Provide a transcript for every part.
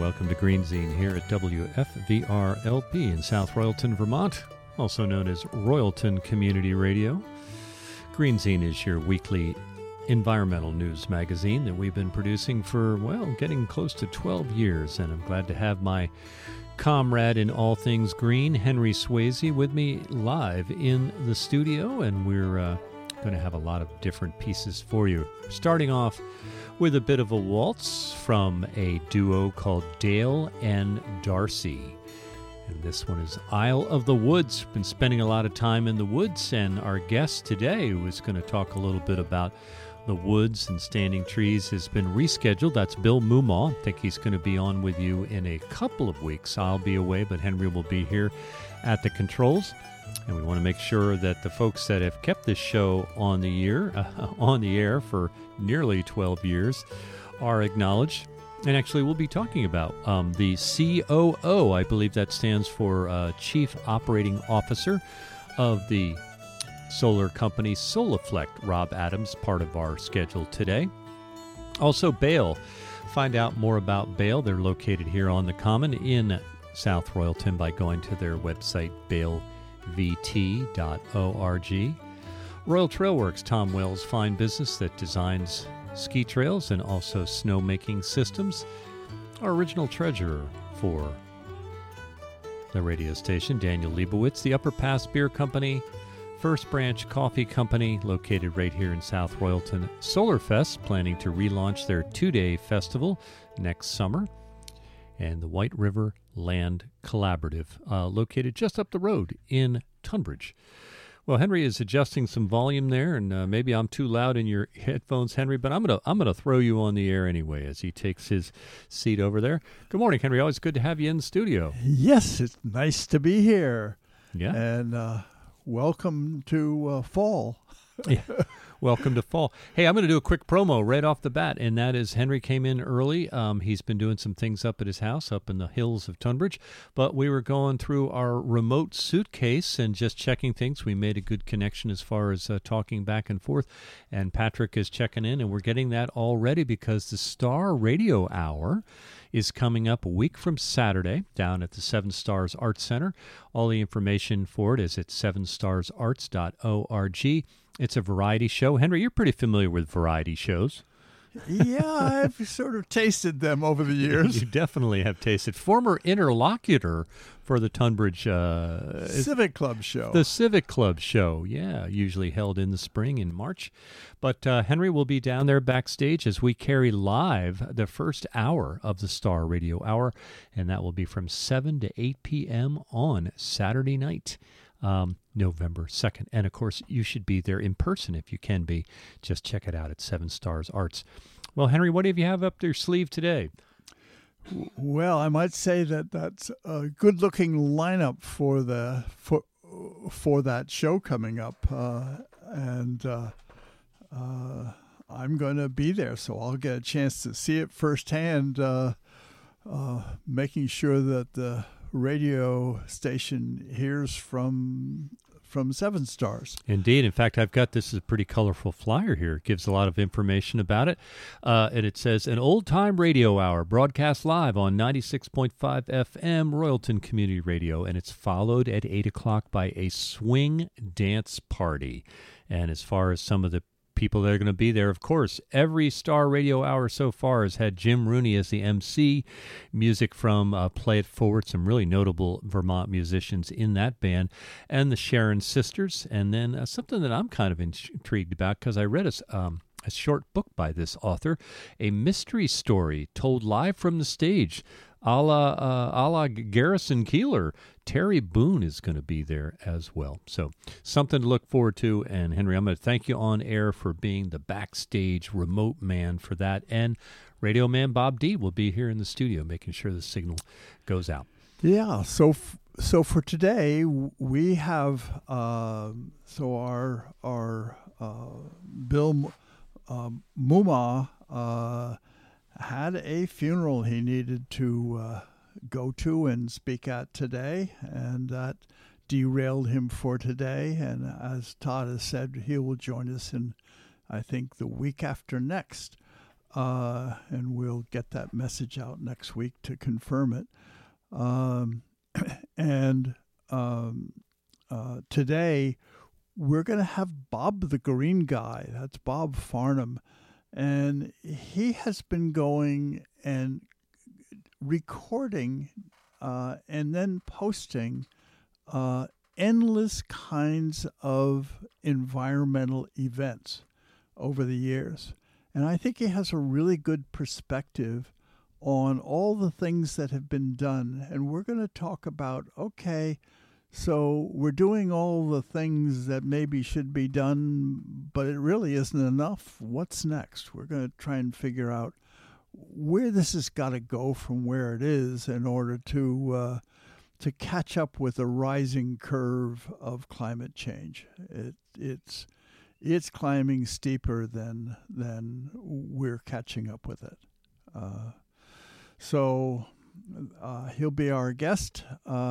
welcome to Green Zine here at WFVR-LP in South Royalton, Vermont, also known as Royalton Community Radio. Green Zine is your weekly environmental news magazine that we've been producing for, well, getting close to 12 years, and I'm glad to have my comrade in all things green, Henry Swayze, with me live in the studio, and we're going to have a lot of different pieces for you. Starting off with a bit of a waltz from a duo called Dale and Darcy. And this one is Isle of the Woods. Been spending a lot of time in the woods, and our guest today was going to talk a little bit about the woods and standing trees has been rescheduled. That's Bill Mumaw. I think he's going to be on with you in a couple of weeks. I'll be away, but Henry will be here at the controls. And we want to make sure that the folks that have kept this show on the air for nearly 12 years are acknowledged. And actually, we'll be talking about the COO. I believe that stands for Chief Operating Officer of the solar company Solaflect. Rob Adams, part of our schedule today. Also, Bale. Find out more about Bale. They're located here on the Common in South Royalton by going to their website, balevt.org. Royal Trailworks, Tom Wells' fine business that designs ski trails and also snowmaking systems. Our original treasurer for the radio station, Daniel Leibowitz, the Upper Pass Beer Company, First Branch Coffee Company, located right here in South Royalton. Solarfest, planning to relaunch their 2-day festival next summer. And the White River Land Collaborative, located just up the road in Tunbridge. Well, Henry is adjusting some volume there, and maybe I'm too loud in your headphones, Henry, but I'm gonna throw you on the air anyway as he takes his seat over there. Good morning, Henry. Always good to have you in the studio. Yes, it's nice to be here. Yeah. And welcome to fall. Yeah. Welcome to fall. Hey, I'm going to do a quick promo right off the bat, and that is Henry came in early. He's been doing some things up at his house up in the hills of Tunbridge, but we were going through our remote suitcase and just checking things. We made a good connection as far as talking back and forth, and Patrick is checking in, and we're getting that all ready because the Star Radio Hour is coming up a week from Saturday down at the Seven Stars Arts Center. All the information for it is at sevenstarsarts.org. It's a variety show. Henry, you're pretty familiar with variety shows. Yeah, I've sort of tasted them over the years. You definitely have tasted. Former interlocutor for the Tunbridge Civic Club show. The Civic Club show, yeah, usually held in the spring in March. But Henry will be down there backstage as we carry live the first hour of the Star Radio Hour, and that will be from 7 to 8 p.m. on Saturday night. November 2nd. And, of course, you should be there in person if you can be. Just check it out at Seven Stars Arts. Well, Henry, what do you have up your sleeve today? Well, I might say that that's a good-looking lineup for that show coming up. And I'm going to be there, so I'll get a chance to see it firsthand, making sure that the radio station hears from Seven Stars. Indeed. In fact, I've got this is a pretty colorful flyer here. It gives a lot of information about it. And it says, an old-time radio hour broadcast live on 96.5 FM Royalton Community Radio. And it's followed at 8 o'clock by a swing dance party. And as far as some of the people that are going to be there, of course, every Star Radio Hour so far has had Jim Rooney as the MC, music from Play It Forward, some really notable Vermont musicians in that band, and the Sharon Sisters, and then something that I'm kind of intrigued about because I read a short book by this author, a mystery story told live from the stage, a la Garrison Keillor. Terry Boone is going to be there as well. So something to look forward to. And Henry, I'm going to thank you on air for being the backstage remote man for that. And radio man Bob D will be here in the studio making sure the signal goes out. Yeah. So for today we have our Bill Mumaw had a funeral he needed to go to and speak at today, and that derailed him for today. And as Todd has said, he will join us in, I think, the week after next. and we'll get that message out next week to confirm it. And today we're going to have Bob the Green Guy. That's Bob Farnham. And he has been going and recording and then posting endless kinds of environmental events over the years. And I think he has a really good perspective on all the things that have been done. And we're going to talk about, okay, so we're doing all the things that maybe should be done, but it really isn't enough. What's next? We're going to try and figure out where this has got to go from where it is in order to catch up with the rising curve of climate change. It's climbing steeper than we're catching up with it. So he'll be our guest.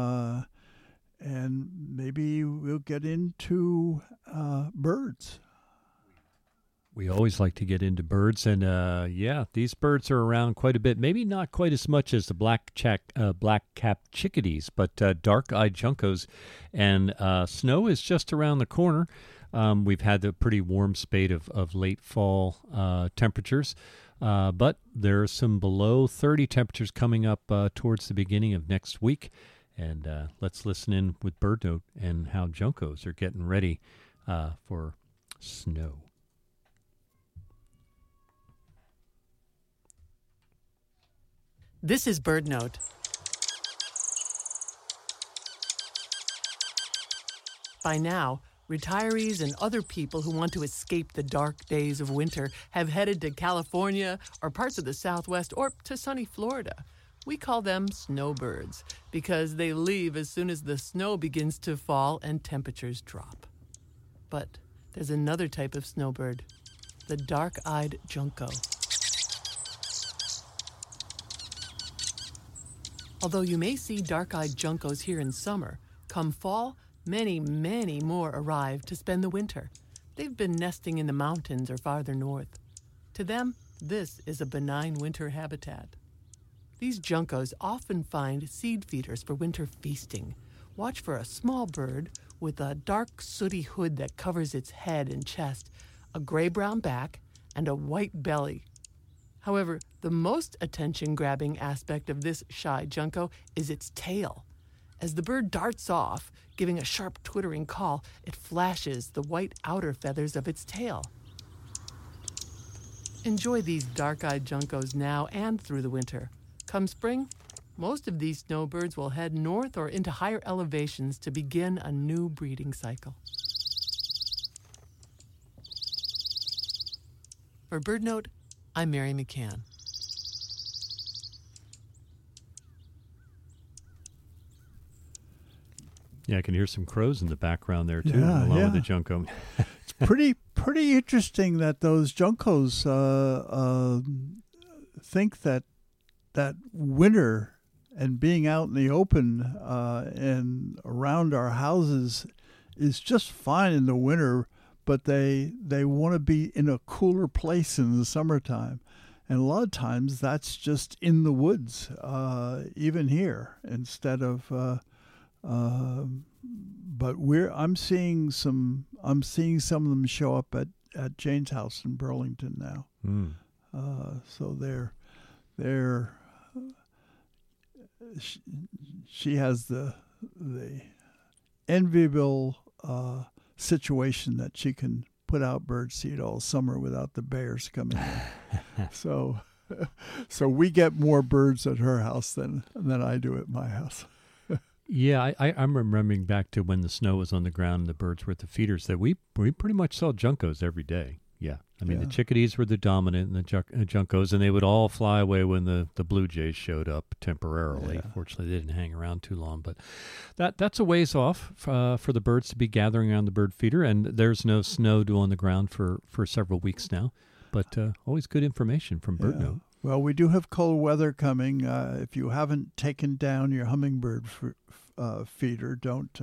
And maybe we'll get into birds. We always like to get into birds, and these birds are around quite a bit. Maybe not quite as much as the black-capped chickadees, but dark-eyed juncos. And snow is just around the corner. We've had a pretty warm spate of late fall temperatures, but there are some below 30 temperatures coming up towards the beginning of next week. And let's listen in with Bird Note and how juncos are getting ready for snow. This is Bird Note. By now, retirees and other people who want to escape the dark days of winter have headed to California or parts of the Southwest or to sunny Florida. We call them snowbirds because they leave as soon as the snow begins to fall and temperatures drop. But there's another type of snowbird, the dark-eyed junco. Although you may see dark-eyed juncos here in summer, come fall, many, many more arrive to spend the winter. They've been nesting in the mountains or farther north. To them, this is a benign winter habitat. These juncos often find seed feeders for winter feasting. Watch for a small bird with a dark, sooty hood that covers its head and chest, a gray-brown back, and a white belly. However, the most attention-grabbing aspect of this shy junco is its tail. As the bird darts off, giving a sharp twittering call, it flashes the white outer feathers of its tail. Enjoy these dark-eyed juncos now and through the winter. Come spring, most of these snowbirds will head north or into higher elevations to begin a new breeding cycle. For Bird Note, I'm Mary McCann. Yeah, I can hear some crows in the background there, too, along with the junco. It's pretty interesting that those juncos think that winter and being out in the open and around our houses is just fine in the winter, but they want to be in a cooler place in the summertime. And a lot of times that's just in the woods, even here, instead of but I'm seeing some of them show up at Jane's house in Burlington now. So they're she has the enviable situation that she can put out bird seed all summer without the bears coming in. So we get more birds at her house than I do at my house. Yeah, I'm remembering back to when the snow was on the ground and the birds were at the feeders that we pretty much saw juncos every day. Yeah. I mean, the chickadees were the dominant and the juncos, and they would all fly away when the blue jays showed up temporarily. Yeah. Fortunately, they didn't hang around too long. But that's a ways off for the birds to be gathering around the bird feeder, and there's no snow on the ground for several weeks now. But always good information from Bird Note. Well, we do have cold weather coming. If you haven't taken down your hummingbird feeder, don't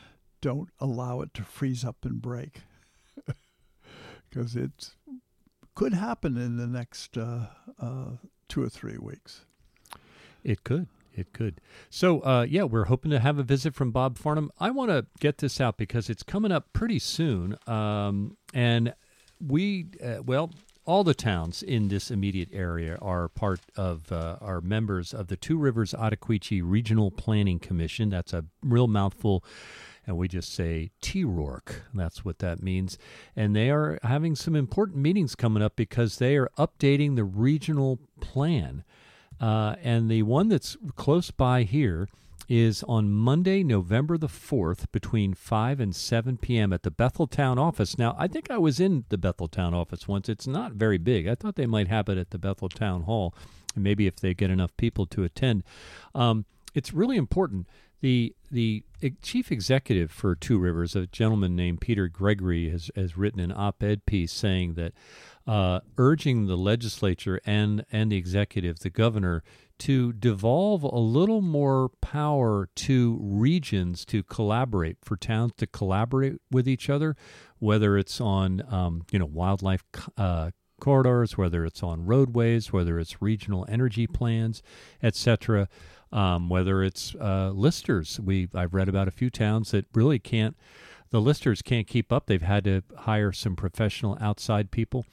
allow it to freeze up and break. Because it's could happen in the next 2 or 3 weeks. It could. It could. So, we're hoping to have a visit from Bob Farnham. I want to get this out because it's coming up pretty soon. And we, all the towns in this immediate area are part of, are members of the Two Rivers Ottaquechee Regional Planning Commission. That's a real mouthful. And we just say TRORC. That's what that means. And they are having some important meetings coming up because they are updating the regional plan. And the one that's close by here is on Monday, November the 4th, between 5 and 7 p.m. at the Betheltown office. Now, I think I was in the Betheltown office once. It's not very big. I thought they might have it at the Betheltown Hall, and maybe if they get enough people to attend. It's really important. The chief executive for Two Rivers, a gentleman named Peter Gregory, has written an op-ed piece saying that urging the legislature and the executive, the governor, to devolve a little more power to regions to collaborate, for towns to collaborate with each other, whether it's on wildlife corridors, whether it's on roadways, whether it's regional energy plans, etc. Whether it's listers. I've read about a few towns that really the listers can't keep up. They've had to hire some professional outside people.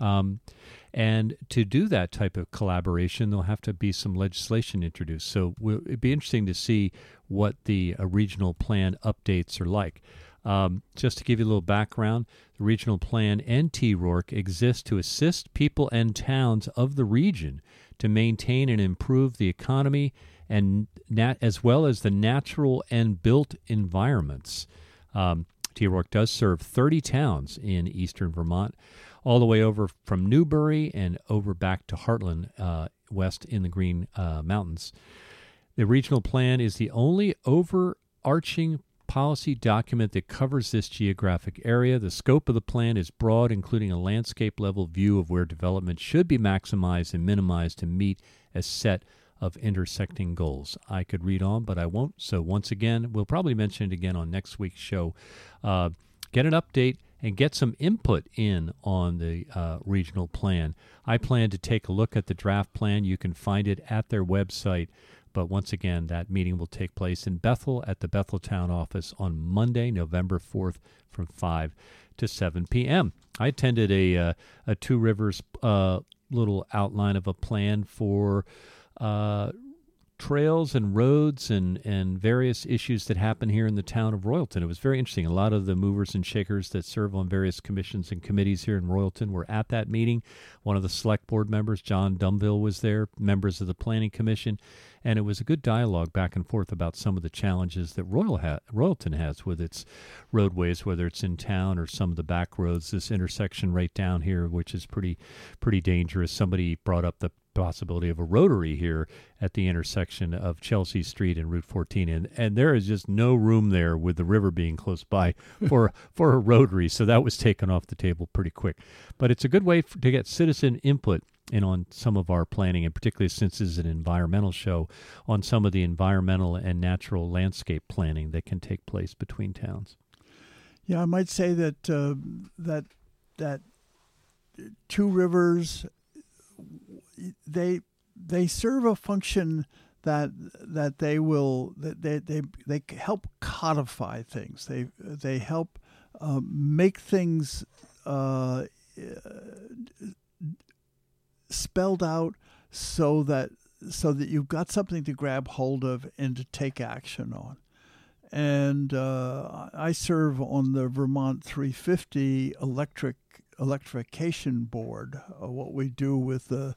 And to do that type of collaboration, there'll have to be some legislation introduced. So it'd be interesting to see what the regional plan updates are like. Just to give you a little background, the regional plan and TRORC exist to assist people and towns of the region to maintain and improve the economy and as well as the natural and built environments. TRORC does serve 30 towns in eastern Vermont, all the way over from Newbury and over back to Heartland, west in the Green Mountains. The regional plan is the only overarching policy document that covers this geographic area. The scope of the plan is broad, including a landscape-level view of where development should be maximized and minimized to meet a set of intersecting goals. I could read on, but I won't. So once again, we'll probably mention it again on next week's show. Get an update and get some input in on the regional plan. I plan to take a look at the draft plan. You can find it at their website. But once again, that meeting will take place in Bethel at the Betheltown office on Monday, November 4th from 5 to 7 p.m. I attended a Two Rivers little outline of a plan for trails and roads and various issues that happen here in the town of Royalton. It was very interesting. A lot of the movers and shakers that serve on various commissions and committees here in Royalton were at that meeting. One of the select board members, John Dumville, was there, members of the Planning Commission, and it was a good dialogue back and forth about some of the challenges that Royalton has with its roadways, whether it's in town or some of the back roads. This intersection right down here, which is pretty dangerous. Somebody brought up the possibility of a rotary here at the intersection of Chelsea Street and Route 14, and there is just no room there with the river being close by for a rotary, so that was taken off the table pretty quick. But it's a good way to get citizen input in on some of our planning, and particularly since this is an environmental show, on some of the environmental and natural landscape planning that can take place between towns. Yeah, I might say that that Two Rivers, they serve a function that they help codify things. They help make things spelled out so that you've got something to grab hold of and to take action on. And I serve on the Vermont 350 electrification board. What we do with the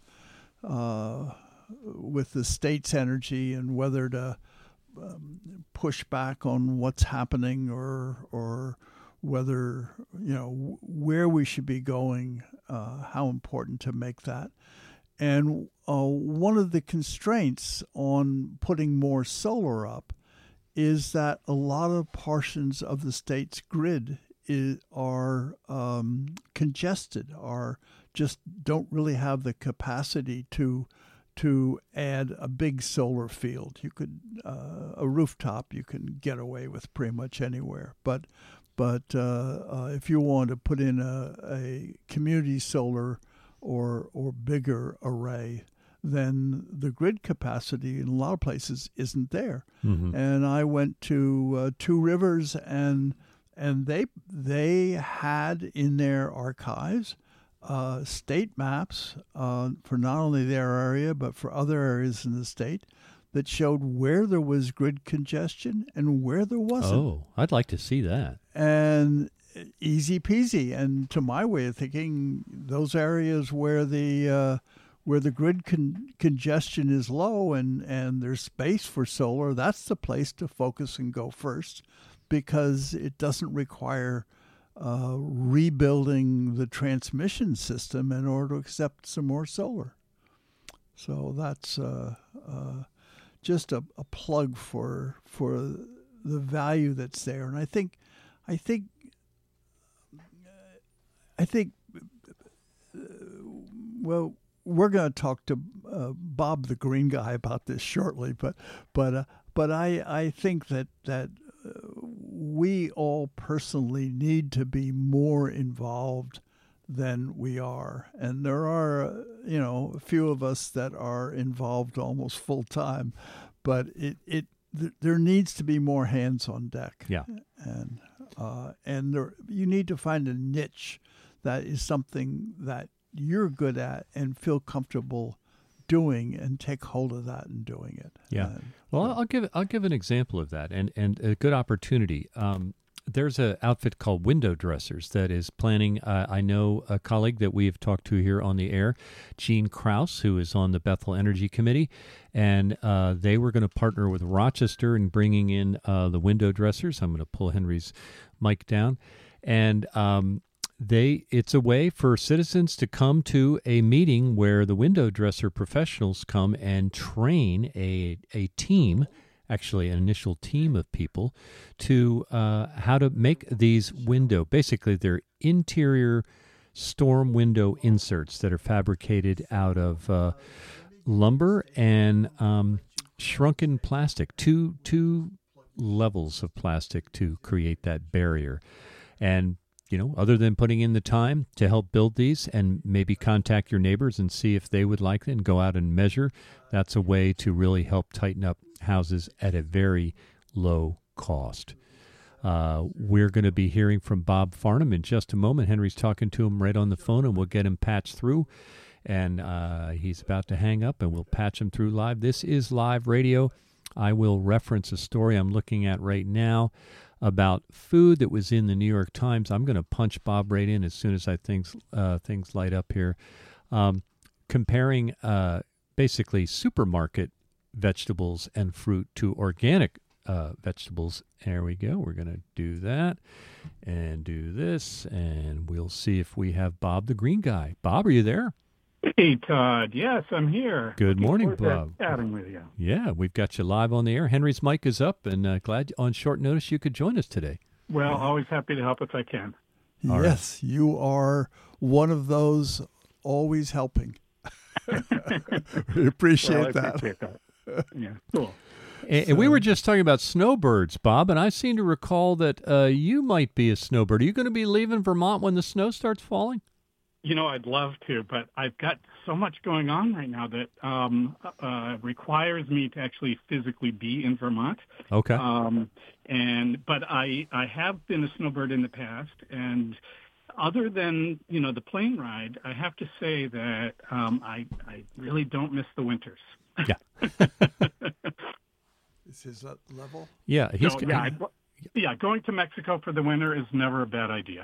state's energy and whether to push back on what's happening or whether, where we should be going, how important to make that. And one of the constraints on putting more solar up is that a lot of portions of the state's grid are congested, are just don't really have the capacity to add a big solar field. You could a rooftop you can get away with pretty much anywhere, but if you want to put in a community solar or bigger array, then the grid capacity in a lot of places isn't there. Mm-hmm. And I went to Two Rivers, and they had in their archives state maps for not only their area but for other areas in the state that showed where there was grid congestion and where there wasn't. Oh, I'd like to see that. And easy peasy. And to my way of thinking, those areas where the grid congestion is low and there's space for solar, that's the place to focus and go first, because it doesn't require rebuilding the transmission system in order to accept some more solar. So that's just a plug for the value that's there. And I think well, we're going to talk to Bob the Green Guy about this shortly, but I think that we all personally need to be more involved than we are, and there are a few of us that are involved almost full time, but there needs to be more hands on deck. Yeah, and you need to find a niche that is something that you're good at and feel comfortable doing, and take hold of that and doing it. Yeah. Well, I'll give an example of that, and a good opportunity. There's an outfit called Window Dressers that is planning. I know a colleague that we have talked to here on the air, Gene Krause, who is on the Bethel Energy Committee, and they were going to partner with Rochester in bringing in the window dressers. I'm going to pull Henry's mic down, and it's a way for citizens to come to a meeting where the window dresser professionals come and train a team, actually an initial team of people, to how to make these basically they're interior storm window inserts that are fabricated out of lumber and shrunken plastic, two levels of plastic to create that barrier. And other than putting in the time to help build these, and maybe contact your neighbors and see if they would like it and go out and measure, that's a way to really help tighten up houses at a very low cost. We're going to be hearing from Bob Farnham in just a moment. Henry's talking to him right on the phone, and we'll get him patched through. And he's about to hang up, and we'll patch him through live. This is live radio. I will reference a story I'm looking at right now about food that was in the New York Times. I'm going to punch Bob right in as soon as things light up here. Comparing basically supermarket vegetables and fruit to organic vegetables. There we go. We're going to do that and do this, and we'll see if we have Bob the Green Guy. Bob, are you there? Hey, Todd. Yes, I'm here. Good morning, Bob. Chatting with you. Yeah, we've got you live on the air. Henry's mic is up, and glad on short notice you could join us today. Well, always happy to help if I can. Yes, you are one of those always helping. We appreciate that. Appreciate that. Yeah, cool. And we were just talking about snowbirds, Bob, and I seem to recall that you might be a snowbird. Are you going to be leaving Vermont when the snow starts falling? I'd love to, but I've got so much going on right now that requires me to actually physically be in Vermont. Okay. But I have been a snowbird in the past, and other than the plane ride, I have to say that I really don't miss the winters. Yeah. Is his level? Yeah. Going to Mexico for the winter is never a bad idea.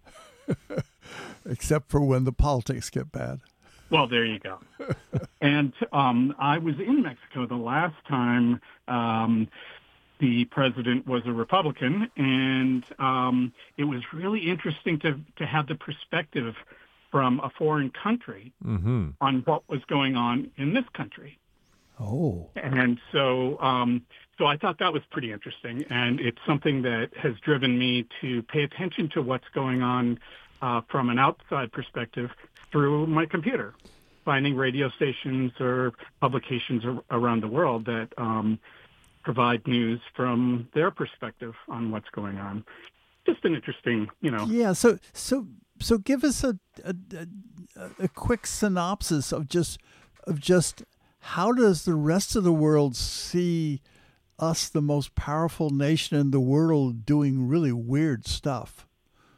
Except for when the politics get bad. Well, there you go. And I was in Mexico the last time the president was a Republican, and it was really interesting to have the perspective from a foreign country on what was going on in this country. Oh. And so I thought that was pretty interesting, and it's something that has driven me to pay attention to what's going on from an outside perspective through my computer, finding radio stations or publications around the world that provide news from their perspective on what's going on. Just an interesting, Yeah, so So give us a quick synopsis of just how does the rest of the world see us, the most powerful nation in the world, doing really weird stuff?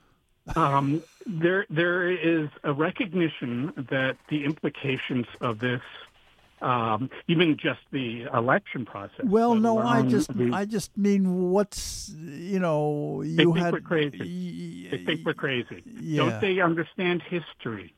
There is a recognition that the implications of this, even just the election process. Well, no, I just mean what's They think we're crazy. They think we're crazy. Yeah. Don't they understand history?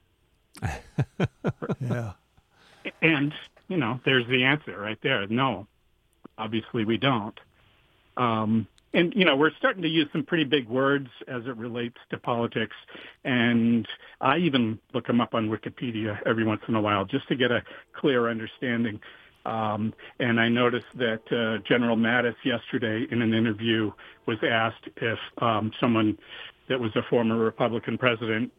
Yeah. And there's the answer right there. No, obviously we don't. And, we're starting to use some pretty big words as it relates to politics. And I even look them up on Wikipedia every once in a while just to get a clear understanding. And I noticed that General Mattis yesterday in an interview was asked if someone that was a former Republican president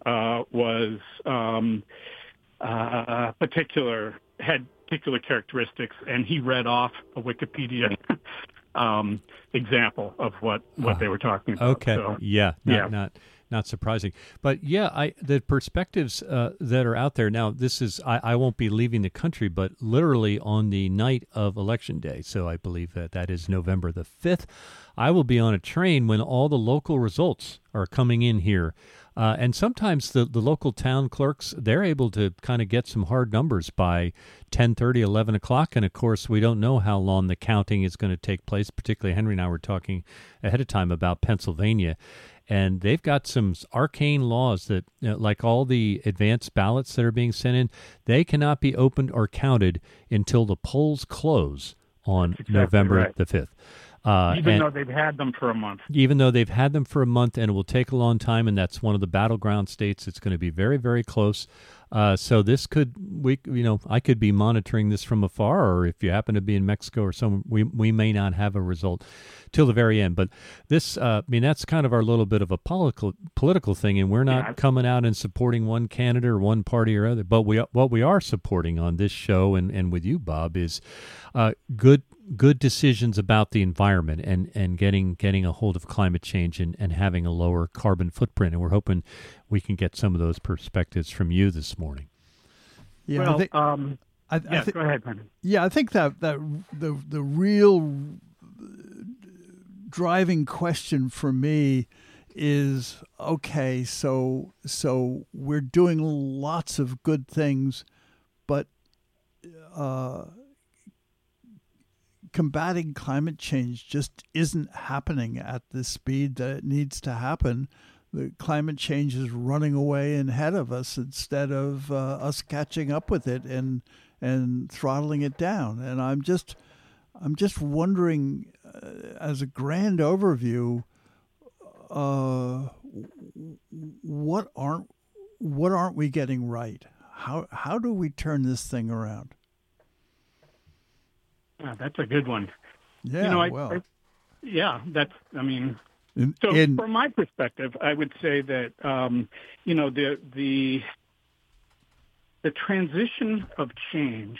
had particular characteristics, and he read off a Wikipedia example of what they were talking about. Okay. So, Not surprising. But the perspectives that are out there now, this is, I won't be leaving the country, but literally on the night of Election Day, so I believe that is November the 5th, I will be on a train when all the local results are coming in here. And sometimes the local town clerks, they're able to kind of get some hard numbers by 10:30, 11 o'clock. And, of course, we don't know how long the counting is going to take place. Particularly Henry and I were talking ahead of time about Pennsylvania. And they've got some arcane laws that, like all the advanced ballots that are being sent in, they cannot be opened or counted until the polls close on November the 5th. Even though they've had them for a month. Even though they've had them for a month, and it will take a long time, and that's one of the battleground states. It's going to be very, very close. So this I could be monitoring this from afar, or if you happen to be in Mexico or somewhere, we may not have a result till the very end. But this, that's kind of our little bit of a political thing, and we're not coming out and supporting one candidate or one party or other. But what we are supporting on this show and with you, Bob, is good decisions about the environment and getting a hold of climate change and having a lower carbon footprint. And we're hoping we can get some of those perspectives from you this morning. Yeah, well, go ahead, Brendan. Yeah, I think that the real driving question for me is, okay, so we're doing lots of good things, but combating climate change just isn't happening at the speed that it needs to happen. The climate change is running away ahead of us instead of us catching up with it and throttling it down. And I'm just wondering, as a grand overview, what aren't we getting right? How do we turn this thing around? Yeah, that's a good one. Yeah, from my perspective, I would say that the transition of change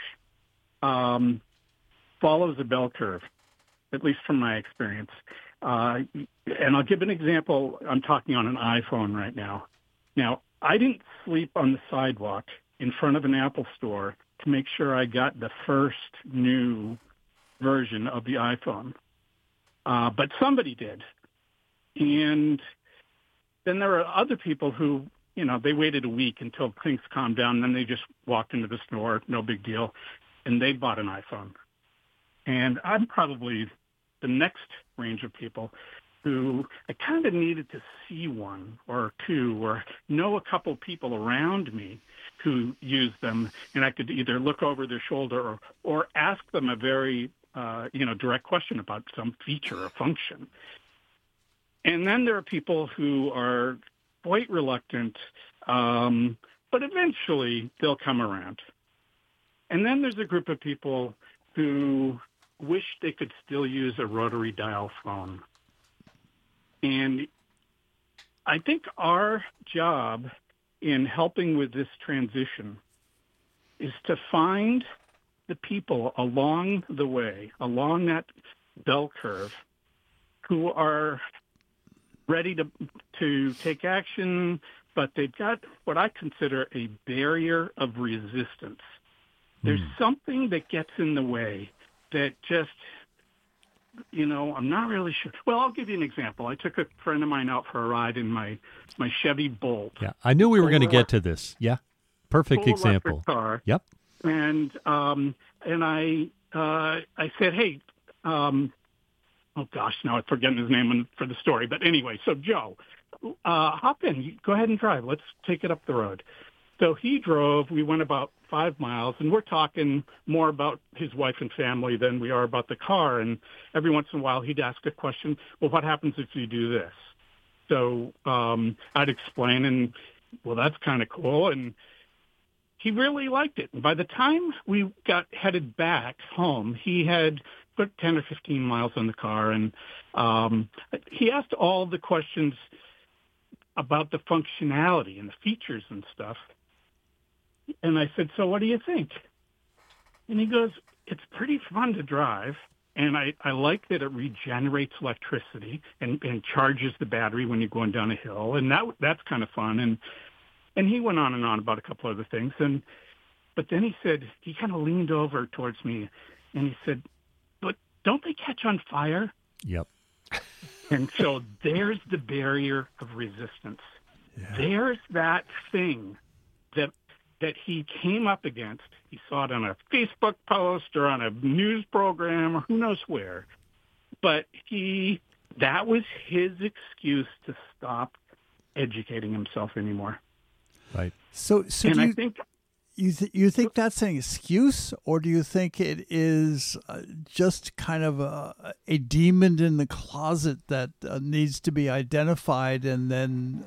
follows a bell curve, at least from my experience. And I'll give an example. I'm talking on an iPhone right now. Now, I didn't sleep on the sidewalk in front of an Apple store to make sure I got the first new version of the iPhone. But somebody did. And then there are other people who, they waited a week until things calmed down, and then they just walked into the store, no big deal, and they bought an iPhone. And I'm probably the next range of people who I kind of needed to see one or two or know a couple people around me who use them, and I could either look over their shoulder or ask them a very direct question about some feature or function. And then there are people who are quite reluctant, but eventually they'll come around. And then there's a group of people who wish they could still use a rotary dial phone. And I think our job in helping with this transition is to find the people along the way, along that bell curve, who are ready to take action, but they've got what I consider a barrier of resistance. There's something that gets in the way that just, I'm not really sure. Well, I'll give you an example. I took a friend of mine out for a ride in my Chevy Bolt. Yeah, I knew we were going to get to this. Yeah, perfect full example. Electric car. Yep. And I said, hey, oh gosh, now I'm forgetting his name for the story. But anyway, so Joe, hop in. Go ahead and drive. Let's take it up the road. So he drove. We went about 5 miles, and we're talking more about his wife and family than we are about the car. And every once in a while, he'd ask a question, well, what happens if you do this? So I'd explain, and, well, that's kind of cool. And he really liked it. And by the time we got headed back home, he had put 10 or 15 miles on the car, and he asked all the questions about the functionality and the features and stuff. And I said, so what do you think? And he goes, it's pretty fun to drive, and I like that it regenerates electricity and charges the battery when you're going down a hill, and that's kind of fun. And he went on and on about a couple other things. But then he said, he kind of leaned over towards me, and he said, but don't they catch on fire? Yep. And so there's the barrier of resistance. Yeah. There's that thing that he came up against. He saw it on a Facebook post or on a news program or who knows where. But that was his excuse to stop educating himself anymore. Right. So and do I think you think that's an excuse, or do you think it is just kind of a demon in the closet that needs to be identified and then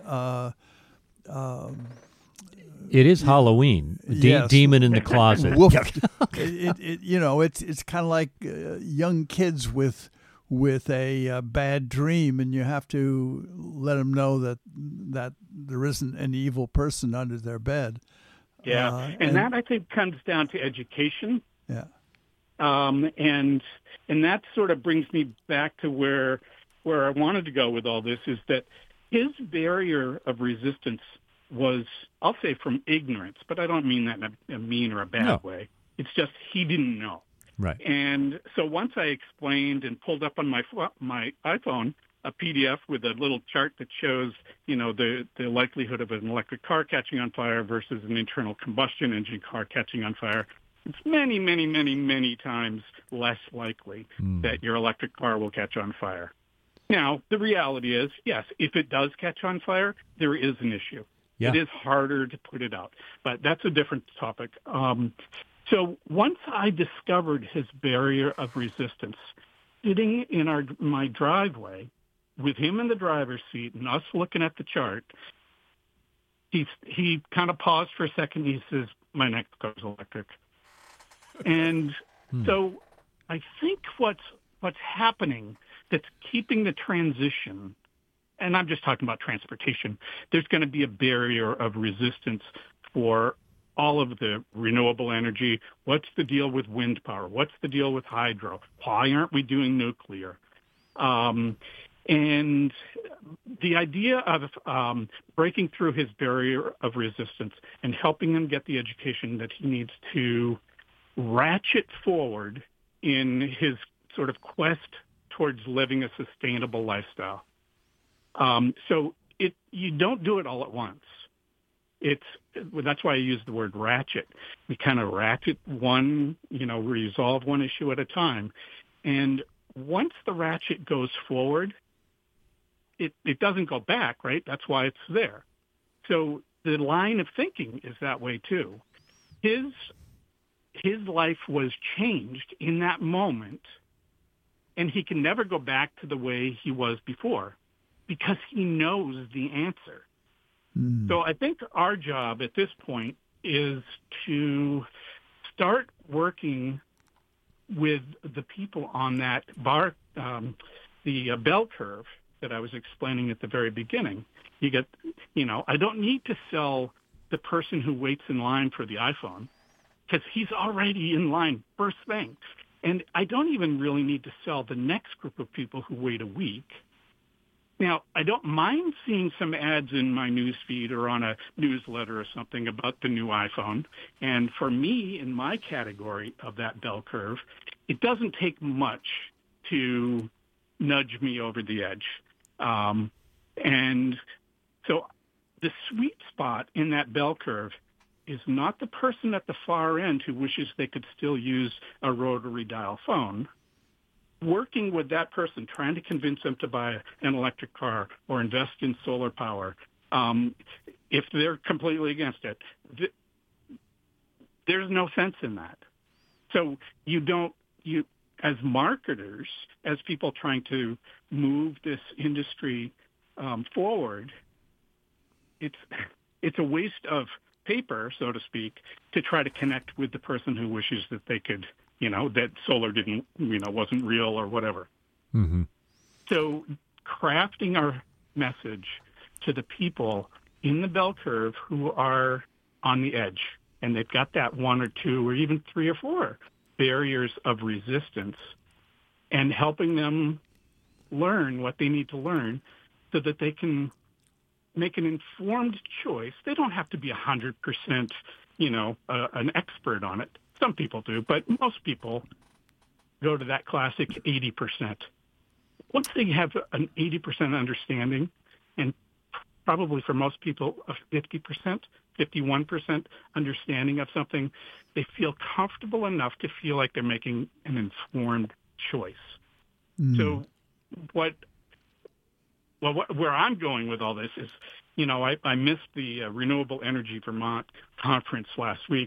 it is Halloween. Yes. Demon in the closet. Woof. It's kind of like young kids with a bad dream, and you have to let them know that there isn't an evil person under their bed. Yeah, and that I think comes down to education. Yeah, and that sort of brings me back to where I wanted to go with all this, is that his barrier of resistance was, I'll say, from ignorance, but I don't mean that in a mean or a bad way. It's just he didn't know. Right. And so once I explained and pulled up on my iPhone a PDF with a little chart that shows, the likelihood of an electric car catching on fire versus an internal combustion engine car catching on fire, it's many, many, many, many times less likely that your electric car will catch on fire. Now, the reality is, yes, if it does catch on fire, there is an issue. Yeah. It is harder to put it out, but that's a different topic. So once I discovered his barrier of resistance, sitting in my driveway with him in the driver's seat and us looking at the chart, he kind of paused for a second. He says, my next car's electric. And so I think what's happening that's keeping the transition, and I'm just talking about transportation, there's going to be a barrier of resistance for all of the renewable energy. What's the deal with wind power? What's the deal with hydro? Why aren't we doing nuclear? And the idea of breaking through his barrier of resistance and helping him get the education that he needs to ratchet forward in his sort of quest towards living a sustainable lifestyle. So you don't do it all at once. That's why I use the word ratchet. We kind of ratchet resolve one issue at a time. And once the ratchet goes forward, it doesn't go back, right? That's why it's there. So the line of thinking is that way too. His life was changed in that moment, and he can never go back to the way he was before because he knows the answer. So I think our job at this point is to start working with the people on that the bell curve that I was explaining at the very beginning. You get, I don't need to sell the person who waits in line for the iPhone because he's already in line first thing. And I don't even really need to sell the next group of people who wait a week. Now, I don't mind seeing some ads in my news feed or on a newsletter or something about the new iPhone. And for me, in my category of that bell curve, it doesn't take much to nudge me over the edge. And so the sweet spot in that bell curve is not the person at the far end who wishes they could still use a rotary dial phone. Working with that person, trying to convince them to buy an electric car or invest in solar power, if they're completely against it, there's no sense in that. So you as marketers, as people trying to move this industry forward, it's a waste of paper, so to speak, to try to connect with the person who wishes that they could, that solar wasn't real or whatever. Mm-hmm. So crafting our message to the people in the bell curve who are on the edge, and they've got that 1 or 2 or even 3 or 4 barriers of resistance, and helping them learn what they need to learn so that they can make an informed choice. They don't have to be 100%, an expert on it. Some people do, but most people go to that classic 80%. Once they have an 80% understanding, and probably for most people a 50%, 51% understanding of something, they feel comfortable enough to feel like they're making an informed choice. So where I'm going with all this is, I missed the Renewable Energy Vermont conference last week,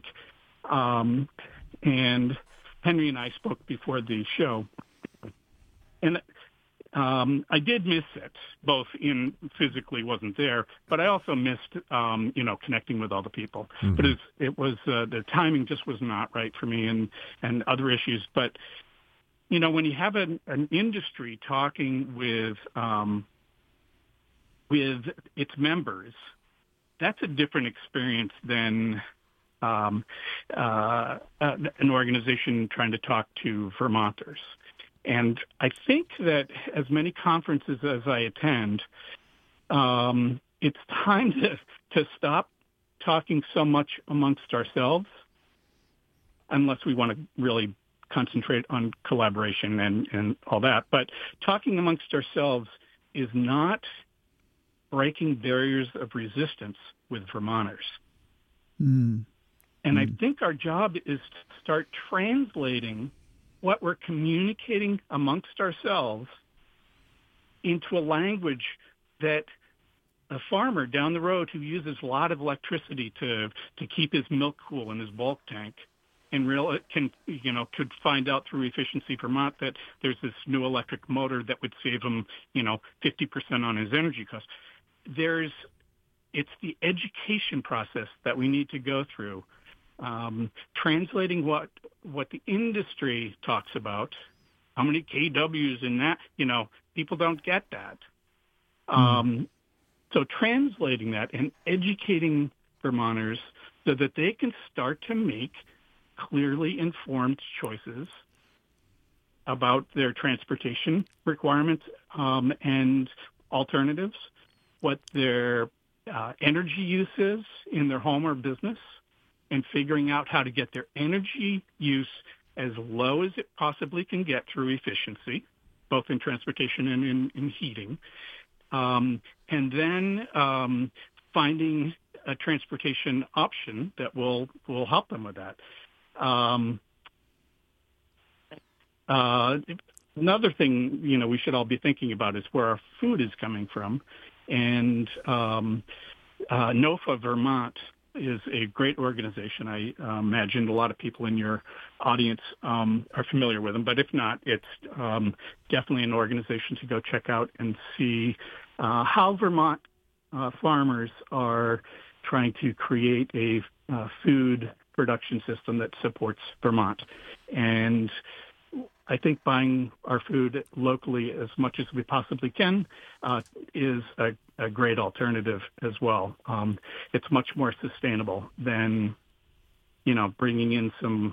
and Henry and I spoke before the show, and I did miss it, both in physically wasn't there, but I also missed, connecting with all the people. Mm-hmm. But it was the timing just was not right for me, and other issues. But when you have an industry talking with its members, that's a different experience than an organization trying to talk to Vermonters. And I think that as many conferences as I attend, it's time to stop talking so much amongst ourselves, unless we want to really concentrate on collaboration and all that. But talking amongst ourselves is not breaking barriers of resistance with Vermonters. And I think our job is to start translating what we're communicating amongst ourselves into a language that a farmer down the road who uses a lot of electricity to keep his milk cool in his bulk tank and could find out through Efficiency Vermont that there's this new electric motor that would save him 50% on his energy costs. It's the education process that we need to go through, translating what the industry talks about, how many KWs in that, people don't get that. So translating that and educating Vermonters so that they can start to make clearly informed choices about their transportation requirements and alternatives, what their energy use is in their home or business, and figuring out how to get their energy use as low as it possibly can get through efficiency, both in transportation and in heating, and then finding a transportation option that will help them with that. Another thing, we should all be thinking about is where our food is coming from. And NOFA Vermont is a great organization. I imagine a lot of people in your audience are familiar with them, but if not, it's definitely an organization to go check out and see how Vermont farmers are trying to create a food production system that supports Vermont. And I think buying our food locally as much as we possibly can is a great alternative as well. It's much more sustainable than, bringing in some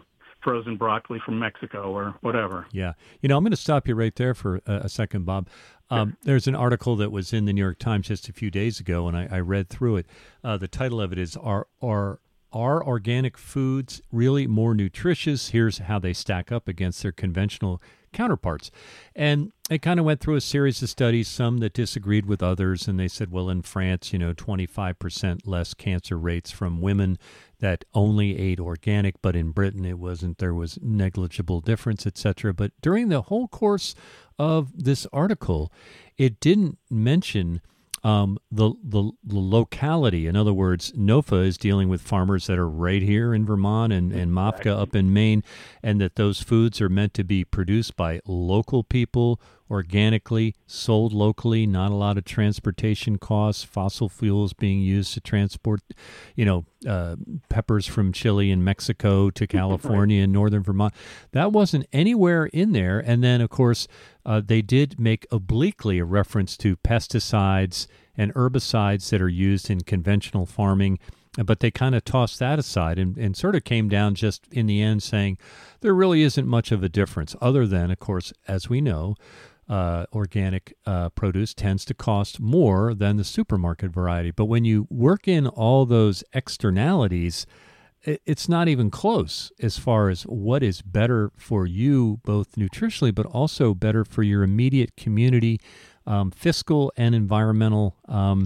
frozen broccoli from Mexico or whatever. Yeah. I'm going to stop you right there for a second, Bob. There's an article that was in the New York Times just a few days ago, and I read through it. The title of it is, Are organic foods really more nutritious? Here's how they stack up against their conventional counterparts. And it kind of went through a series of studies, some that disagreed with others, and they said, well, in France, 25% less cancer rates from women that only ate organic, but in Britain there was negligible difference, etc. But during the whole course of this article, it didn't mention the locality. In other words, NOFA is dealing with farmers that are right here in Vermont and MAPCA up in Maine, and that those foods are meant to be produced by local people, organically, sold locally, not a lot of transportation costs, fossil fuels being used to transport, peppers from Chile and Mexico to California and northern Vermont. That wasn't anywhere in there. And then, of course, they did make obliquely a reference to pesticides and herbicides that are used in conventional farming, but they kind of tossed that aside and sort of came down just in the end saying there really isn't much of a difference, other than, of course, as we know, organic produce tends to cost more than the supermarket variety. But when you work in all those externalities, it's not even close as far as what is better for you, both nutritionally, but also better for your immediate community, fiscal and environmental,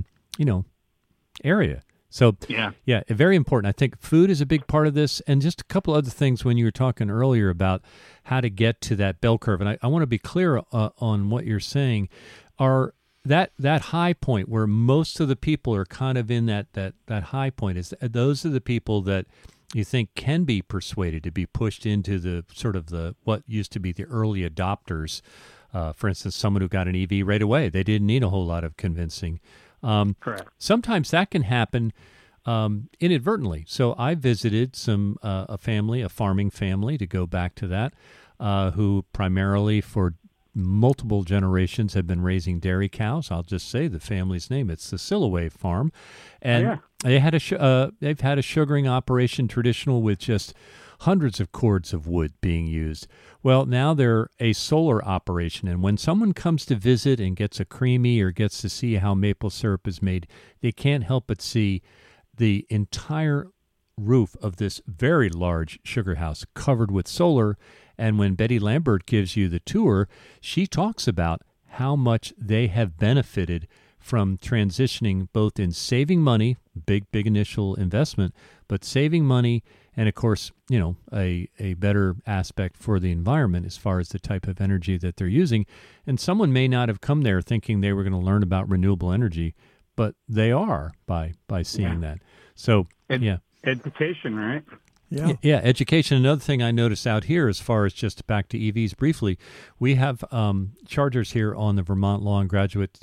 area. So, yeah, very important. I think food is a big part of this, and just a couple other things when you were talking earlier about how to get to that bell curve. And I want to be clear on what you're saying. Are that high point where most of the people are kind of in that high point, those are the people that you think can be persuaded to be pushed into the sort of what used to be the early adopters. For instance, someone who got an EV right away, they didn't need a whole lot of convincing. Correct. Sometimes that can happen inadvertently. So I visited a farming family, to go back to that, who primarily for multiple generations have been raising dairy cows. I'll just say the family's name. It's the Silloway Farm. And they've had a sugaring operation traditional with just hundreds of cords of wood being used. Well, now they're a solar operation, and when someone comes to visit and gets a creamy or gets to see how maple syrup is made, they can't help but see the entire roof of this very large sugar house covered with solar. And when Betty Lambert gives you the tour, she talks about how much they have benefited from transitioning, both in saving money, big initial investment, but saving money, and of course, a better aspect for the environment as far as the type of energy that they're using. And someone may not have come there thinking they were going to learn about renewable energy, but they are by seeing that. So, education, right? Yeah, education. Another thing I noticed out here, as far as just back to EVs briefly, we have chargers here on the Vermont Law and Graduate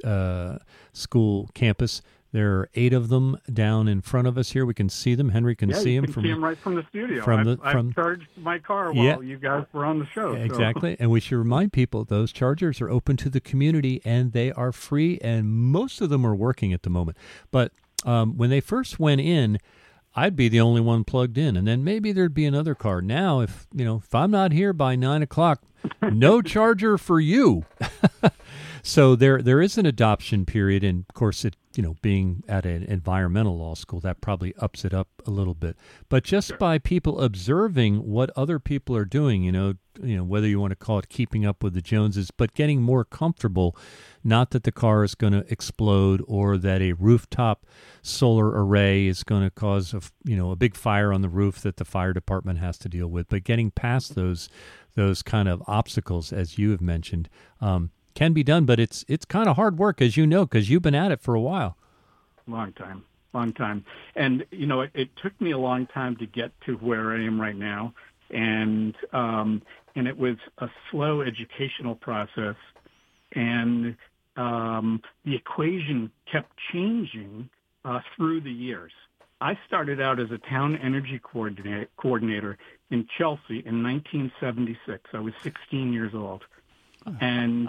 School campus. There are 8 of them down in front of us here. We can see them. Henry can see them. You can see them right from the studio. I've charged my car while you guys were on the show. Exactly. And we should remind people those chargers are open to the community, and they are free, and most of them are working at the moment. But when they first went in, I'd be the only one plugged in, and then maybe there'd be another car. Now, if I'm not here by 9 o'clock, no charger for you. So there is an adoption period, and of course, being at an environmental law school, that probably ups it up a little bit. But just by people observing what other people are doing, whether you want to call it keeping up with the Joneses, but getting more comfortable, not that the car is going to explode or that a rooftop solar array is going to cause a big fire on the roof that the fire department has to deal with, but getting past those kind of obstacles, as you have mentioned, can be done, but it's kind of hard work, as you know, because you've been at it for a while. Long time. And, it took me a long time to get to where I am right now. And it was a slow educational process. And the equation kept changing through the years. I started out as a town energy coordinator in Chelsea in 1976. I was 16 years old. And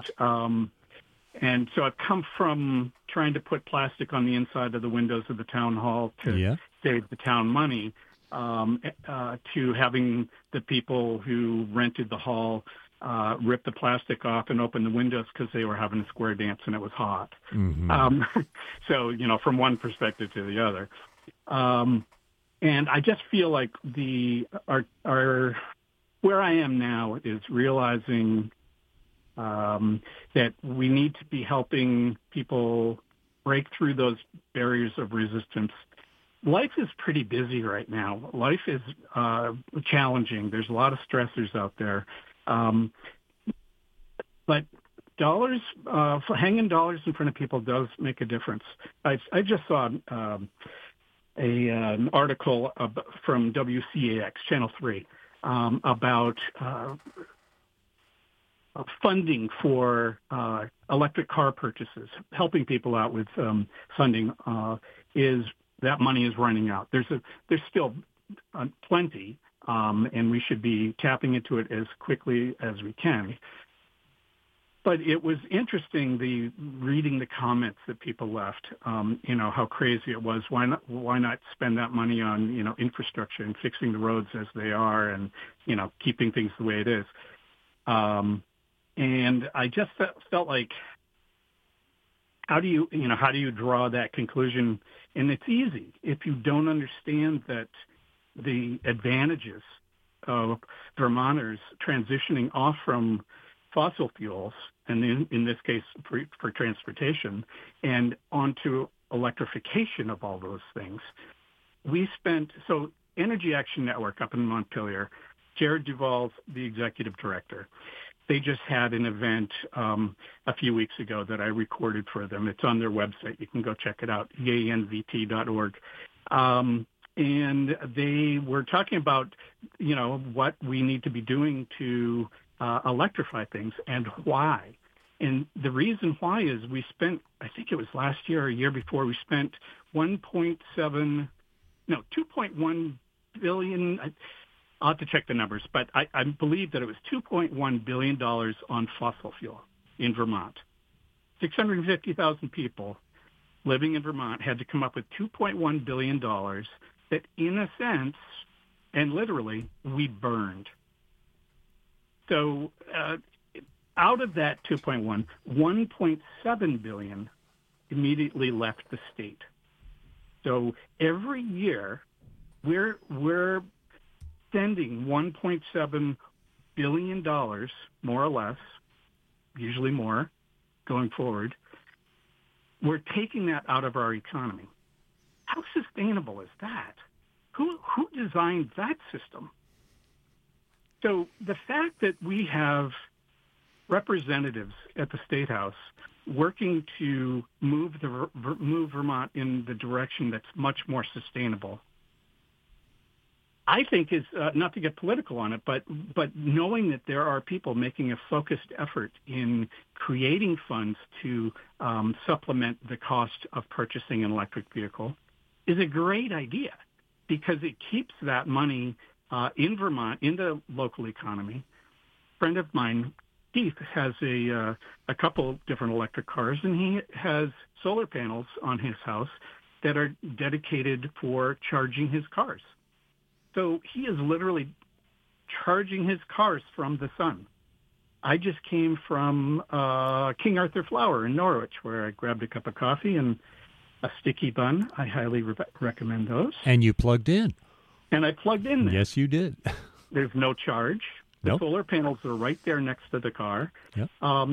so I've come from trying to put plastic on the inside of the windows of the town hall to save the town money to having the people who rented the hall rip the plastic off and open the windows because they were having a square dance and it was hot. Mm-hmm. So, from one perspective to the other. And I just feel like our where I am now is realizing that we need to be helping people break through those barriers of resistance. Life is pretty busy right now. Life is challenging. There's a lot of stressors out there. But dollars, hanging dollars in front of people does make a difference. I just saw an article from WCAX, Channel 3, about funding for electric car purchases, helping people out with funding. That money is running out. There's still plenty, and we should be tapping into it as quickly as we can. But it was interesting reading the comments that people left. How crazy it was. Why not spend that money on infrastructure and fixing the roads as they are, and keeping things the way it is. And I just felt like, how do you draw that conclusion? And it's easy if you don't understand that the advantages of Vermonters transitioning off from fossil fuels, and in this case for transportation, and onto electrification of all those things. So Energy Action Network up in Montpelier, Jared Duvall's the executive director. They just had an event a few weeks ago that I recorded for them. It's on their website. You can go check it out, eanvt.org. And they were talking about, what we need to be doing to electrify things and why. And the reason why is we spent, I think it was last year or a year before, we spent 2.1 billion. I'll have to check the numbers, but I believe that it was $2.1 billion on fossil fuel in Vermont. 650,000 people living in Vermont had to come up with $2.1 billion that, in a sense, and literally, we burned. So out of that 2.1, 1.7 billion immediately left the state. So every year, we're sending $1.7 billion, more or less, usually more, going forward. We're taking that out of our economy. How sustainable is that? Who designed that system? So the fact that we have representatives at the State House working to move Vermont in the direction that's much more sustainable, I think is not to get political on it, but knowing that there are people making a focused effort in creating funds to supplement the cost of purchasing an electric vehicle is a great idea, because it keeps that money in Vermont, in the local economy. A friend of mine, Keith, has a couple different electric cars, and he has solar panels on his house that are dedicated for charging his cars. So he is literally charging his cars from the sun. I just came from King Arthur Flour in Norwich, where I grabbed a cup of coffee and a sticky bun. I highly recommend those. And you plugged in. And I plugged in there. Yes, you did. There's no charge. The Nope. solar panels are right there next to the car. Yep.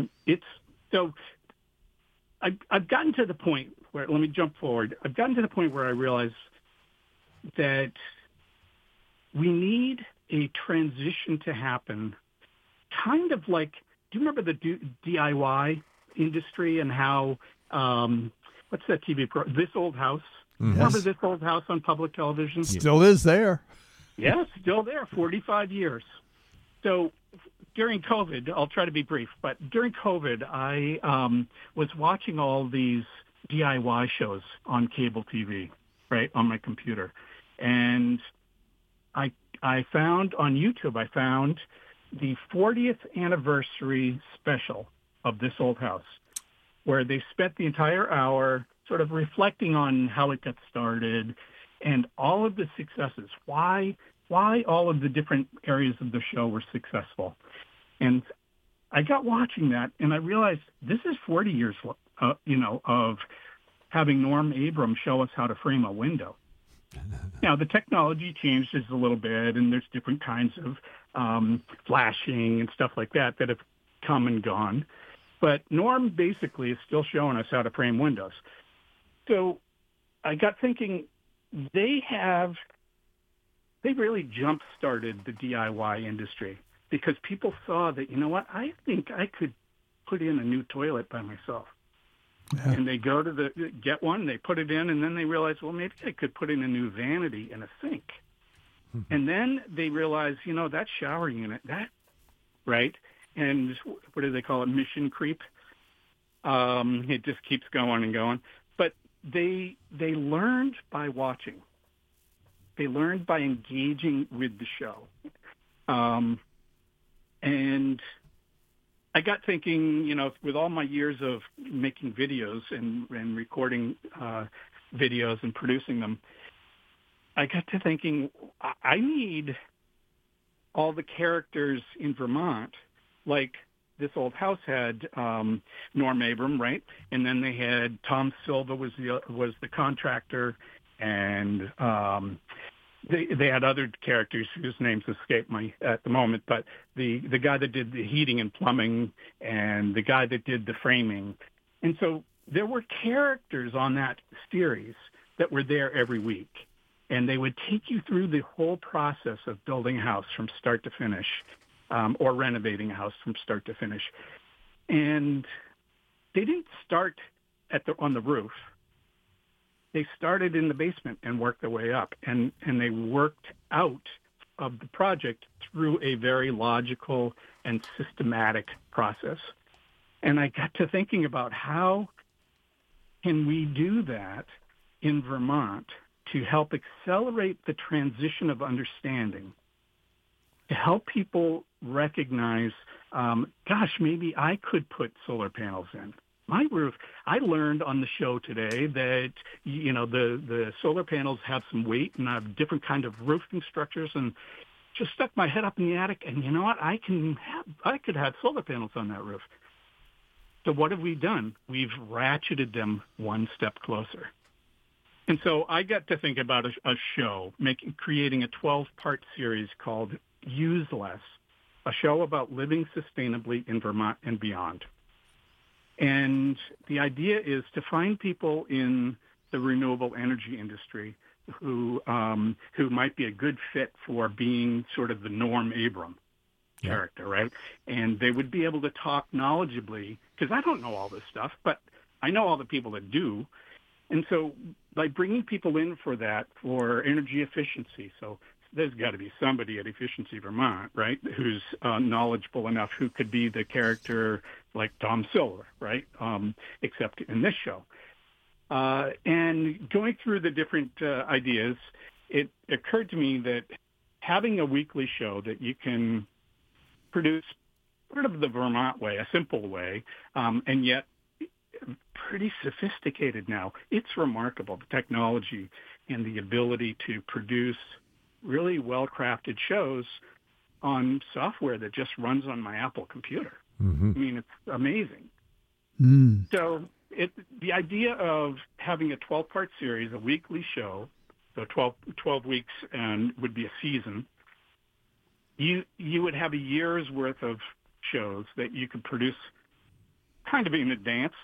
I've gotten to the point where, let me jump forward. I've gotten to the point where I realize that we need a transition to happen, kind of like, do you remember the DIY industry and how, what's that TV program, This Old House? Mm-hmm. Remember This Old House on public television? Still is there. Yes, still there, 45 years. So during COVID, I'll try to be brief, but during COVID, I was watching all these DIY shows on cable TV, right, on my computer. And I found on YouTube, the 40th anniversary special of This Old House, where they spent the entire hour sort of reflecting on how it got started and all of the successes, why all of the different areas of the show were successful. And I got watching that, and I realized this is 40 years, of having Norm Abram show us how to frame a window. Now, the technology changes a little bit, and there's different kinds of flashing and stuff like that have come and gone. But Norm basically is still showing us how to frame windows. So I got thinking, they really jump-started the DIY industry because people saw that, you know what, I think I could put in a new toilet by myself. Yeah. And they go to get one, they put it in, and then they realize, well, maybe I could put in a new vanity and a sink. Mm-hmm. And then they realize, that shower unit, right? And what do they call it? Mission creep. It just keeps going and going. But they learned by watching. They learned by engaging with the show. And I got thinking, with all my years of making videos and recording videos and producing them, I got to thinking, I need all the characters in Vermont, like this old house had Norm Abram, right? And then they had Tom Silva was the contractor, and they had other characters whose names escape me at the moment, but the guy that did the heating and plumbing and the guy that did the framing. And so there were characters on that series that were there every week, and they would take you through the whole process of building a house from start to finish, or renovating a house from start to finish. And they didn't start on the roof. They started in the basement and worked their way up, and they worked out of the project through a very logical and systematic process. And I got to thinking about how can we do that in Vermont to help accelerate the transition of understanding, to help people recognize, maybe I could put solar panels in my roof. I learned on the show today that, the solar panels have some weight and have different kind of roofing structures, and just stuck my head up in the attic, and you know what? I could have solar panels on that roof. So what have we done? We've ratcheted them one step closer. And so I got to think about a show, creating a 12-part series called Use Less, a show about living sustainably in Vermont and beyond. And the idea is to find people in the renewable energy industry who might be a good fit for being sort of the Norm Abram character, right? And they would be able to talk knowledgeably, because I don't know all this stuff, but I know all the people that do. And so by bringing people in for energy efficiency, so there's got to be somebody at Efficiency Vermont, right, who's knowledgeable enough, who could be the character like Tom Silver, right, except in this show. And going through the different ideas, it occurred to me that having a weekly show that you can produce sort of the Vermont way, a simple way, and yet pretty sophisticated now. It's remarkable, the technology and the ability to produce really well-crafted shows on software that just runs on my Apple computer. Mm-hmm. I mean, it's amazing. Mm. So the idea of having a 12-part series, a weekly show, so 12 weeks and would be a season, you would have a year's worth of shows that you could produce kind of in advance,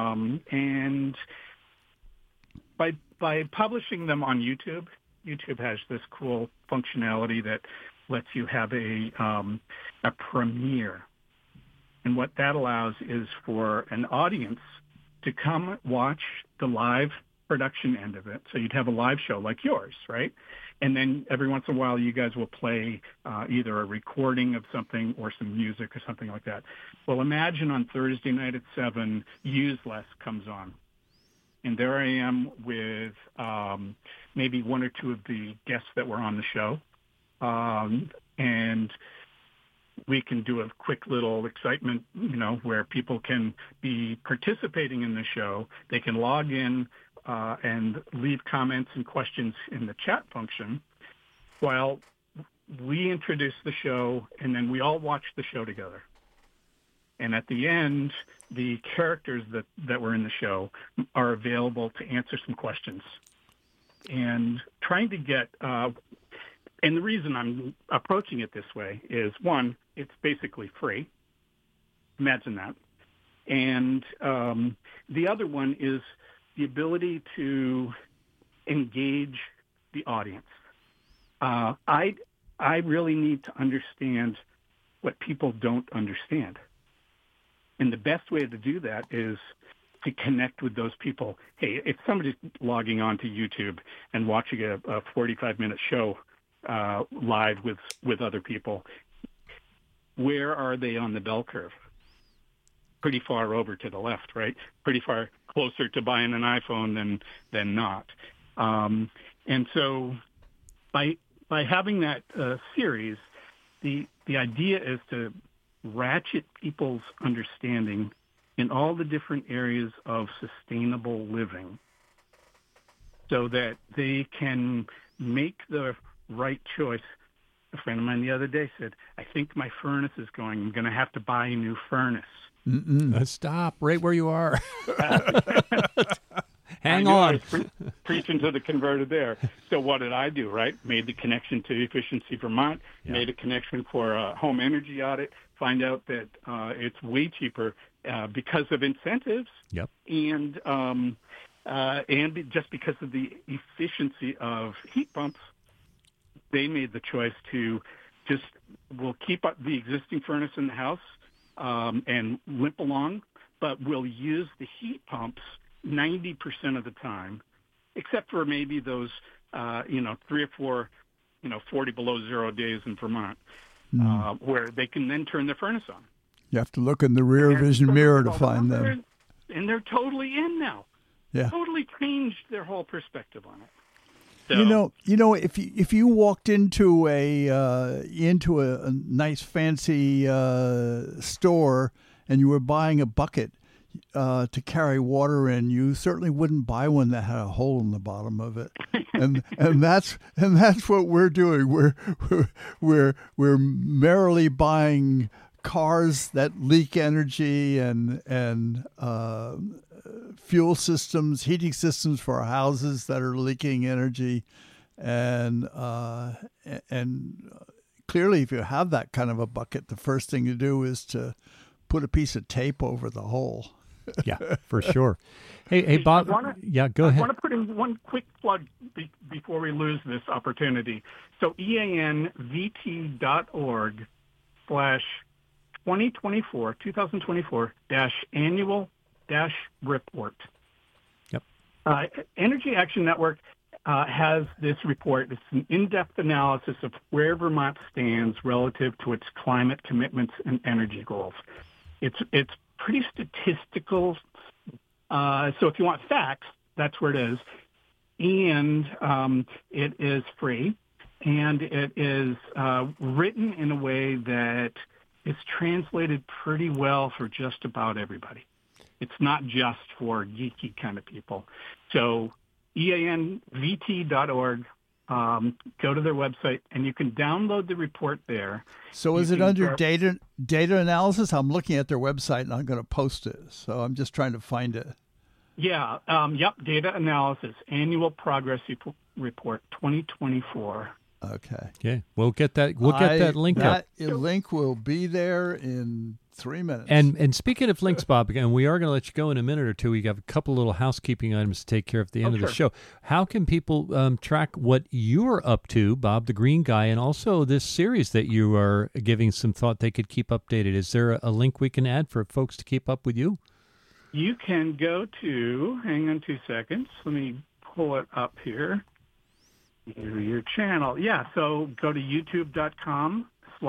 and by publishing them on YouTube has this cool functionality that lets you have a premiere. And what that allows is for an audience to come watch the live production end of it. So you'd have a live show like yours, right? And then every once in a while you guys will play either a recording of something or some music or something like that. Well, imagine on Thursday night at 7, Use Less comes on. And there I am with maybe one or two of the guests that were on the show. And we can do a quick little excitement, where people can be participating in the show. They can log in and leave comments and questions in the chat function while we introduce the show, and then we all watch the show together. And at the end, the characters that were in the show are available to answer some questions. And trying to get, and the reason I'm approaching it this way is, one, it's basically free. Imagine that. And the other one is the ability to engage the audience. I really need to understand what people don't understand. And the best way to do that is to connect with those people. Hey, if somebody's logging on to YouTube and watching a 45-minute show live with other people, where are they on the bell curve? Pretty far over to the left, right? Pretty far closer to buying an iPhone than not. And so by having that series, the idea is to ratchet people's understanding in all the different areas of sustainable living so that they can make the right choice. A friend of mine the other day said, I think my furnace is going. I'm going to have to buy a new furnace. Stop right where you are. Hang I on. was preaching to the converted there. So what did I do, right? Made the connection to Efficiency Vermont, made a connection for a home energy audit, find out that it's way cheaper because of incentives. Yep. And just because of the efficiency of heat pumps, they made the choice to we'll keep up the existing furnace in the house and limp along, but we'll use the heat pumps 90% of the time, except for maybe those, 3 or 4, 40 below zero days in Vermont, where they can then turn the furnace on. You have to look in the rear vision mirror to find them. And they're totally in now. Yeah. Totally changed their whole perspective on it. So, if you walked into a nice fancy store and you were buying a bucket to carry water in, you certainly wouldn't buy one that had a hole in the bottom of it, and that's what we're doing. We're merrily buying cars that leak energy and fuel systems, heating systems for our houses that are leaking energy, and clearly, if you have that kind of a bucket, the first thing you do is to put a piece of tape over the hole. Yeah, for sure. Hey, Bob. Go ahead. I want to put in one quick plug before we lose this opportunity. So EANVT.org/2024 Yep. Energy Action Network has this report. It's an in-depth analysis of where Vermont stands relative to its climate commitments and energy goals. It's pretty statistical. So if you want facts, that's where it is. And it is free. And it is written in a way that is translated pretty well for just about everybody. It's not just for geeky kind of people. So EANVT.org, go to their website, and you can download the report there. So is it under data analysis? I'm looking at their website, and I'm going to post it. So I'm just trying to find it. Yeah. Data analysis, annual progress report 2024. Okay. We'll get that. We'll get that link up. That link will be there in 3 minutes. And speaking of links, Bob, again, we are going to let you go in a minute or two. We have a couple little housekeeping items to take care of at the end of the show. How can people track what you're up to, Bob, the Green Guy, and also this series that you are giving some thought they could keep updated? Is there a link we can add for folks to keep up with you? You can go to, hang on 2 seconds, let me pull it up here. Your channel. Yeah, so go to youtube.com/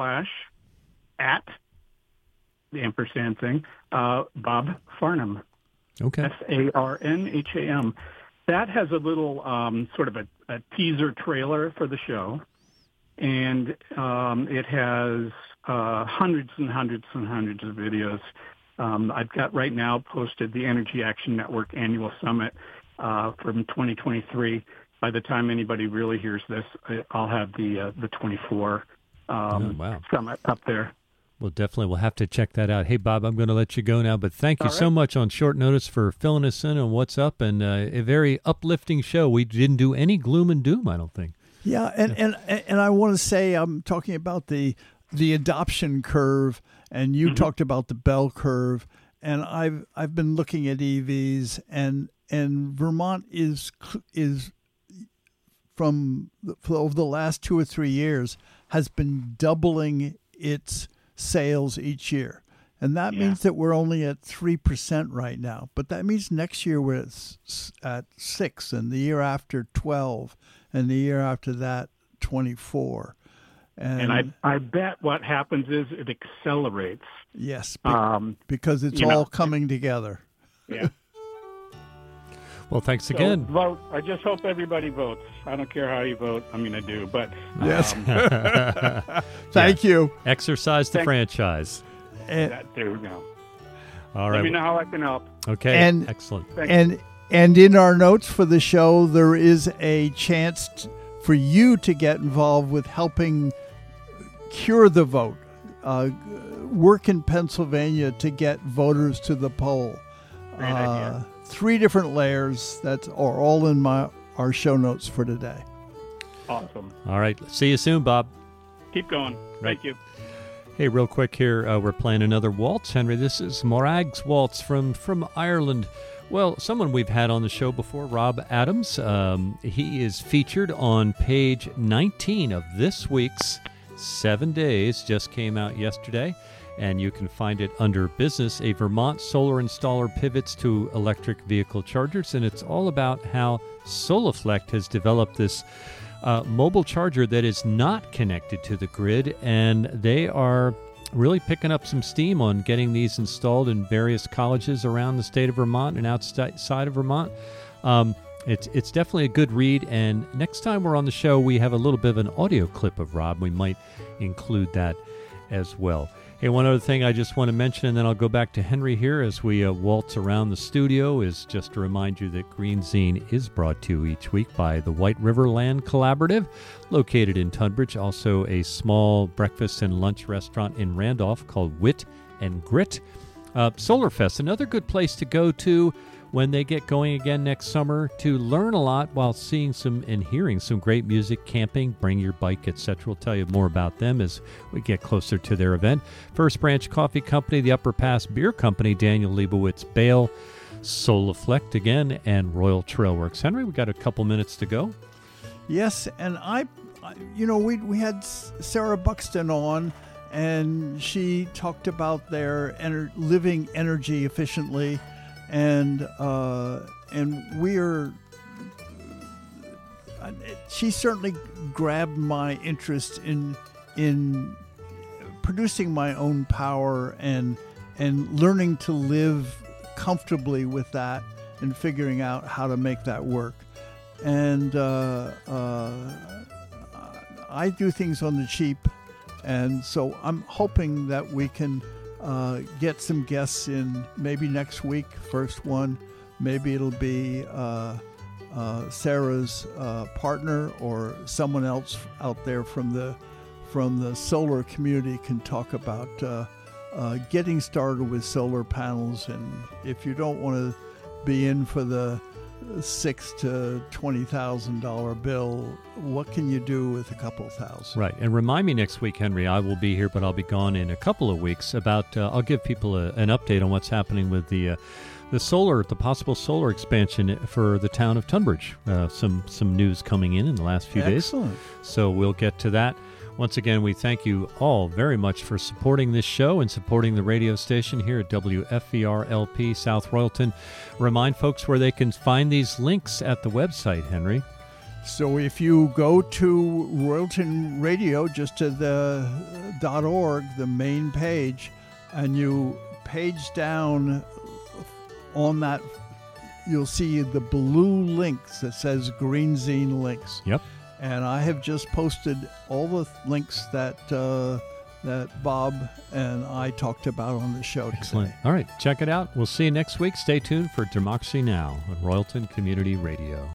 the ampersand thing, Bob Farnham. Okay. Farnham. That has a little sort of a teaser trailer for the show, and it has hundreds and hundreds and hundreds of videos. I've got right now posted the Energy Action Network Annual Summit. from 2023. By the time anybody really hears this, I'll have the 24 summit up there. Well, definitely we'll have to check that out. Hey, Bob, I'm going to let you go now, but thank you All so right. much on short notice for filling us in on what's up, and a very uplifting show. We didn't do any gloom and doom, I don't think. Yeah, and I want to say I'm talking about the adoption curve, and you talked about the bell curve, and I've been looking at EVs, and Vermont is over the last 2 or 3 years has been doubling its sales each year. And that means that we're only at 3% right now. But that means next year we're at 6, and the year after 12, and the year after that 24. And I bet what happens is it accelerates. Yes, because it's all coming together. Yeah. Well, thanks So again. vote. I just hope everybody votes. I don't care how you vote. I mean, I do, but Yes. Thank you. Exercise the franchise. there we go. All Let right. me know how I can help. Okay. And- Excellent. And in our notes for the show, there is a chance for you to get involved with helping cure the vote. Work in Pennsylvania to get voters to the poll. Great idea. 3 different layers that are all in our show notes for today. Awesome. All right. See you soon, Bob. Keep going. Thank you. Hey, real quick here, we're playing another waltz, Henry. This is Morag's Waltz from Ireland. Well, someone we've had on the show before, Rob Adams. He is featured on page 19 of this week's 7 Days, just came out yesterday, and you can find it under Business. A Vermont solar installer pivots to electric vehicle chargers, and it's all about how Solaflect has developed this mobile charger that is not connected to the grid, and they are really picking up some steam on getting these installed in various colleges around the state of Vermont and outside of Vermont. It's definitely a good read, and next time we're on the show, we have a little bit of an audio clip of Rob. We might include that as well. Hey, one other thing I just want to mention, and then I'll go back to Henry here as we waltz around the studio, is just to remind you that Green Zine is brought to you each week by the White River Land Collaborative, located in Tunbridge. Also a small breakfast and lunch restaurant in Randolph called Wit and Grit. Solarfest, another good place to go to when they get going again next summer to learn a lot while seeing some and hearing some great music, camping, bring your bike, etc. We'll tell you more about them as we get closer to their event. First Branch Coffee Company, the Upper Pass Beer Company, Daniel Leibowitz Bale, Solaflect again, and Royal Trailworks. Henry, we got a couple minutes to go. Yes, and we had Sarah Buxton on, and she talked about their living energy efficiently, and she certainly grabbed my interest in producing my own power and learning to live comfortably with that and figuring out how to make that work. And I do things on the cheap, and so I'm hoping that we can get some guests in maybe next week, first one. Maybe it'll be Sarah's partner or someone else out there from the solar community can talk about getting started with solar panels. And if you don't want to be in for the $6,000 to $20,000 bill, what can you do with a couple thousand? Right. And remind me next week, Henry, I will be here, but I'll be gone in a couple of weeks. I'll give people an update on what's happening with the possible solar expansion for the town of Tunbridge. Some news coming in the last few days. Excellent. So we'll get to that. Once again, we thank you all very much for supporting this show and supporting the radio station here at WFVR-LP South Royalton. Remind folks where they can find these links at the website, Henry. So if you go to Royalton Radio, just to the .org, the main page, and you page down on that, you'll see the blue links that says Green Zine Links. Yep. And I have just posted all the links that that Bob and I talked about on the show Excellent. today. All right, check it out. We'll see you next week. Stay tuned for Democracy Now! On Royalton Community Radio.